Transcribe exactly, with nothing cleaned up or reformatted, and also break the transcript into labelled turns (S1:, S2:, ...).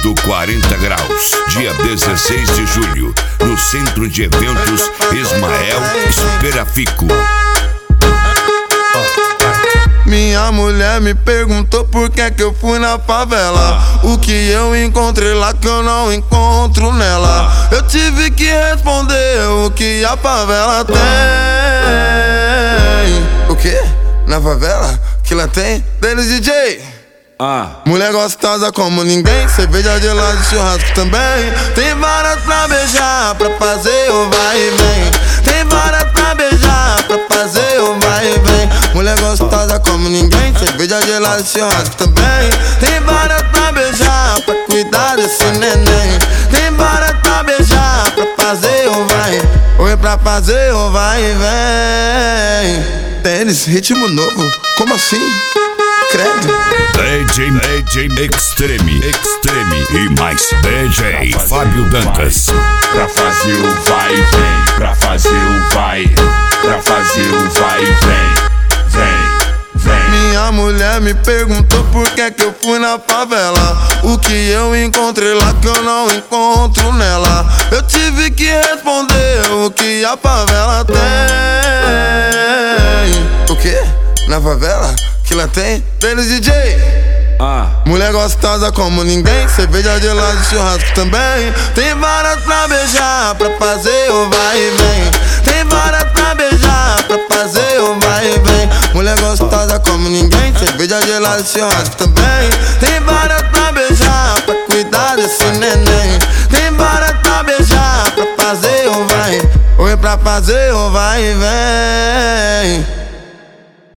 S1: Evento quarenta graus, dia dezesseis de julho, no Centro de Eventos Ismael Esperafico.
S2: Minha mulher me perguntou por que que eu fui na favela. O que eu encontrei lá que eu não encontro nela. Eu tive que responder o que a favela tem. O que? Na favela? Que lá tem? Deles D J.
S3: Ah.
S2: Mulher gostosa como ninguém, cerveja de lado, churrasco também. Tem várias pra beijar, pra fazer o vai e vem. Tem várias pra beijar, pra fazer o vai e vem. Mulher gostosa como ninguém, cerveja de lado, churrasco também. Tem várias pra beijar, pra cuidar desse neném. Tem várias pra beijar, pra fazer o vai. Oi, pra fazer o vai e vem. Tênis, ritmo novo, como assim? Credo.
S1: D J, D J Extreme, Extreme e mais D J Fábio Dantas.
S4: Pra fazer o vai e vem, pra fazer o vai, pra fazer o vai e vem, vem, vem.
S2: Minha mulher me perguntou por que que eu fui na favela. O que eu encontrei lá que eu não encontro nela. Eu tive que responder o que a favela tem. O que? Na favela? Que lá tem? Deles D J.
S3: Ah.
S2: Mulher gostosa como ninguém, cerveja de lado, churrasco também. Tem várias pra beijar, pra fazer o vai e vem. Tem várias pra beijar, pra fazer o vai e vem. Mulher gostosa como ninguém, cerveja de lado, churrasco também. Tem várias pra beijar, pra cuidar desse neném. Tem várias pra beijar, pra fazer o vai. Oi, pra fazer o vai e vem.